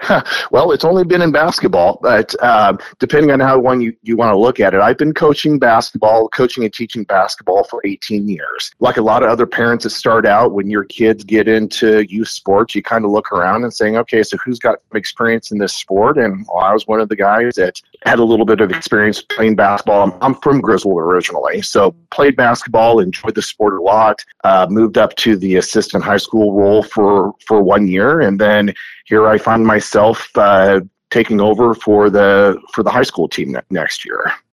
Well, it's only been in basketball, but depending on how you want to look at it, I've been coaching and teaching basketball for 18 years. Like a lot of other parents that start out, when your kids get into youth sports, you kind of look around and saying, okay, so who's got experience in this sport? And well, I was one of the guys that had a little bit of experience playing basketball. I'm from Griswold originally, so played basketball, enjoyed the sport a lot, moved up to the assistant high school role for 1 year, and then here I find myself taking over for the high school team next year.